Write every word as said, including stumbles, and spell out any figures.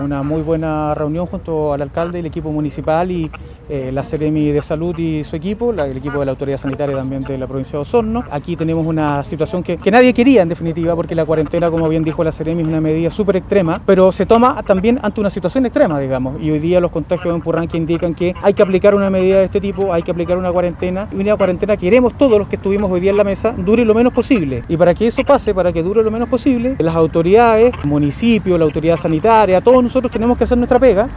Una muy buena reunión junto al alcalde, el equipo municipal y eh, la Seremi de Salud y su equipo, la, el equipo de la Autoridad Sanitaria también de la provincia de Osorno. Aquí tenemos una situación que, que nadie quería en definitiva, porque la cuarentena, como bien dijo la Seremi, es una medida súper extrema, pero se toma también ante una situación extrema, digamos, y hoy día los contagios en Purranque indican que hay que aplicar una medida de este tipo, hay que aplicar una cuarentena, y una cuarentena que queremos todos los que estuvimos hoy día en la mesa dure lo menos posible. Y para que eso pase, para que dure lo menos posible, las autoridades, el municipio, la autoridad sanitaria, todos nosotros tenemos que hacer nuestra pega